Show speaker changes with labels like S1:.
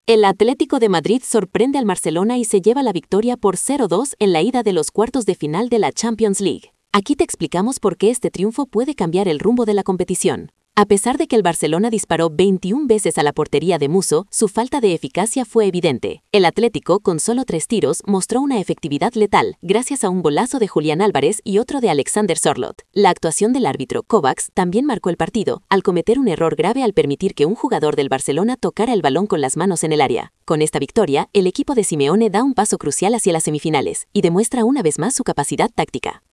S1: El Atlético de Madrid sorprende al Barcelona y se lleva la victoria por 0-2 en la ida de los cuartos de final de la Champions League. Aquí te explicamos por qué este triunfo puede cambiar el rumbo de la competición. A pesar de que el Barcelona disparó 21 veces a la portería de Musso, su falta de eficacia fue evidente. El Atlético, con solo 3 tiros, mostró una efectividad letal, gracias a un golazo de Julián Álvarez y otro de Alexander Sørloth. La actuación del árbitro, Kovacs, también marcó el partido, al cometer un error grave al permitir que un jugador del Barcelona tocara el balón con las manos en el área. Con esta victoria, el equipo de Simeone da un paso crucial hacia las semifinales y demuestra una vez más su capacidad táctica.